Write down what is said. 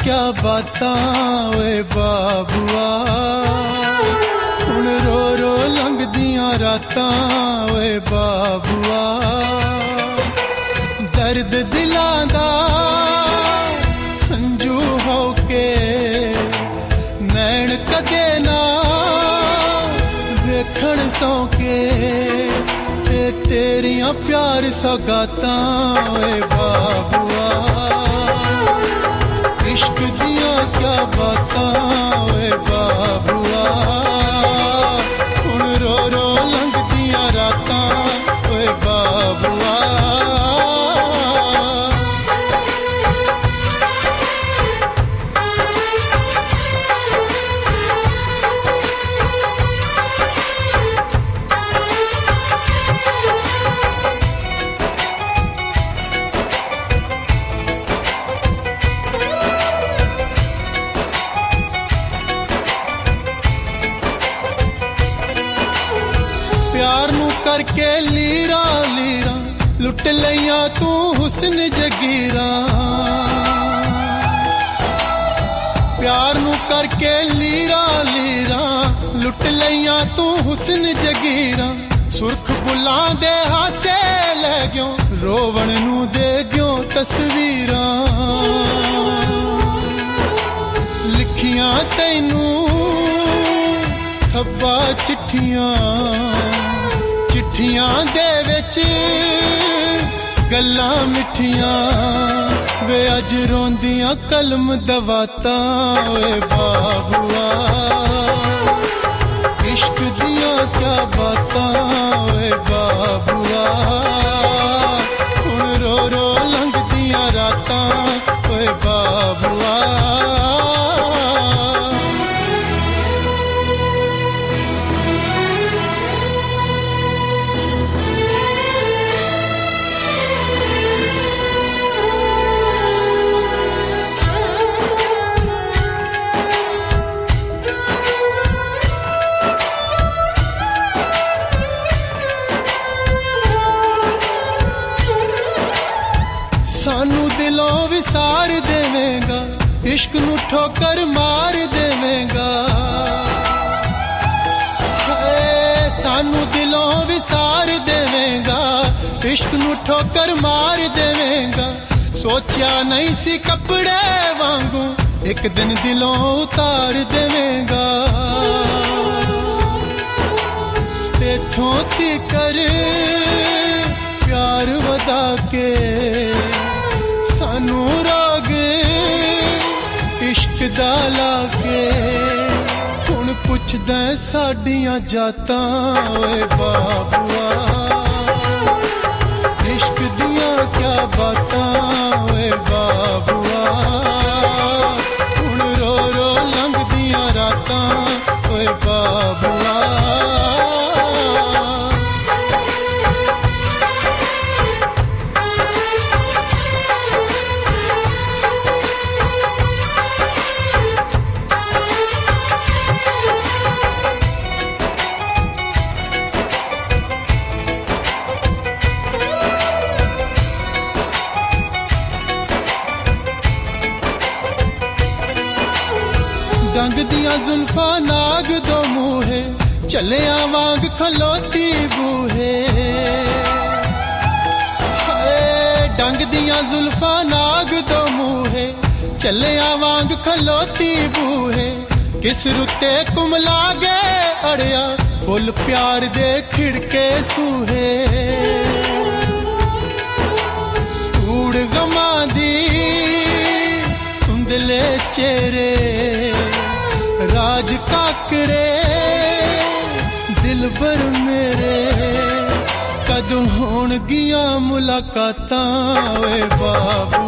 क्या बातां ओए बाबुआ हुण रो रो लंघदियां रातां ओए बाबुआ दर्द दिलां दा हंजू हो के नैन कदे ना वेखण सौके तेरियां प्यार सौगातां ओए बाबुआ इश्क दियां क्या बातां ओए बाबुआ हुण रो रो लंघदियां रातां ओए बाबुआ प्यार नू करके लीरा लीरा लुट लिया तू हुस्न जगीरा प्यार नू करके लीरा लीरा लुट लिया तू हुस्न जगीरा सुर्ख बुलां दे हासे ले गयो रोवण नू दे गयो तस्वीरां लिखियां तैनू खब्बा चिट्ठियां चिट्ठियां दे विच गल्लां मिठियां वे अज रोंदियां कलम दवातां ओए बाबुआ इश्क दियां क्या बातां ओए बाबुआ हुण रो रो लंघदियां रातां ओए बाबुआ सानू दिलों विसार देवेगा इश्क नू ठोकर मार देवेगा सानू दिलों विसार देवेगा इश्क नू ठोकर मार देवेगा सोचा नहीं सी कपड़े वांगू एक दिन दिलों उतार देवेगा तेथों तिकर प्यार वदा के सानू राग इश्क दा लाके हुण पुछदा साडियां जातां ओए बाबुआ इश्क दियां क्या बातां ओए बाबुआ हुण रो रो लंघदियां रातां ओए बाबुआ डंग दियां जुल्फा नाग दो मूहे चलिया वांग खलोती बूहे डंग दियां जुल्फा नाग दो मूहे चलिया वांग खलोती बूहे किस रुते कुमला गए अड़िया फुल प्यार दे खिड़के सूहे कूड़ गमा दी धुंधले चेहरे राज काकड़े दिलबर मेरे कद होण गियां मुलाकातां ओए बाबू